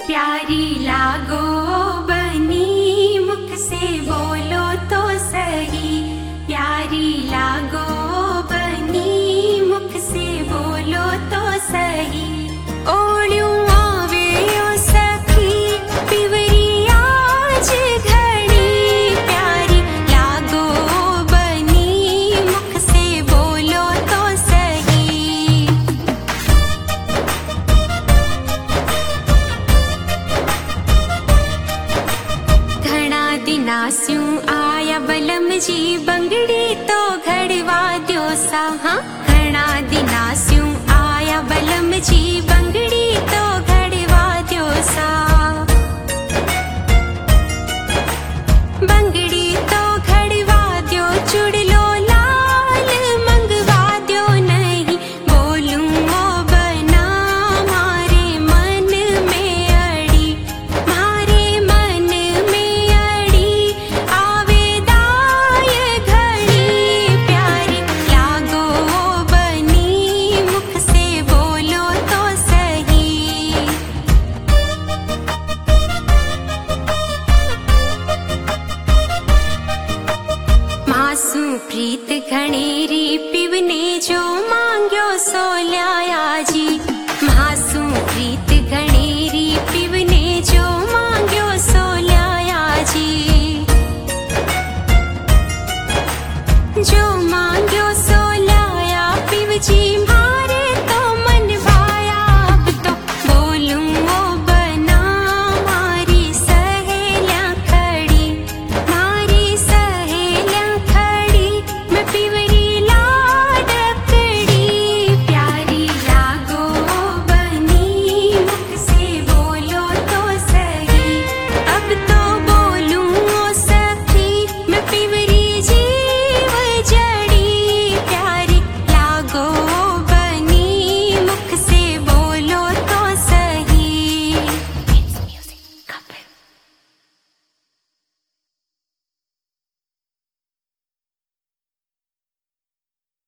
प्यारी लागो बनी मुख से बोलो तो सही। प्यारी लागो बनी मुख से बोलो तो सही। ओळ्यूं आवे ओ सखी पिवरी आज घड़ी। प्यारी लागो बनी मुख से बोलो तो सही। घणा दिनास्यूं आया बलम जी बंगड़ी तो घड़वा द्यो सा। हाँ घणा दिनास्यूं आया बलम जी बंगड़ी तो घड़वा द्यो सा। बंगड़ी तो घड़वा द्यो चुड़लो लाल मंगवा द्यो नहीं। बोलूं ओ बना मारे मन में अड़ी। मारे मन में अड़ी आवे दाय घड़ी। प्यारी लागो बनी मुख से बोलो तो सही। मासू प्रीत घणेरी पिवने जो मांग्यो सो ल्याया जी। मासू प्रीत घणेरी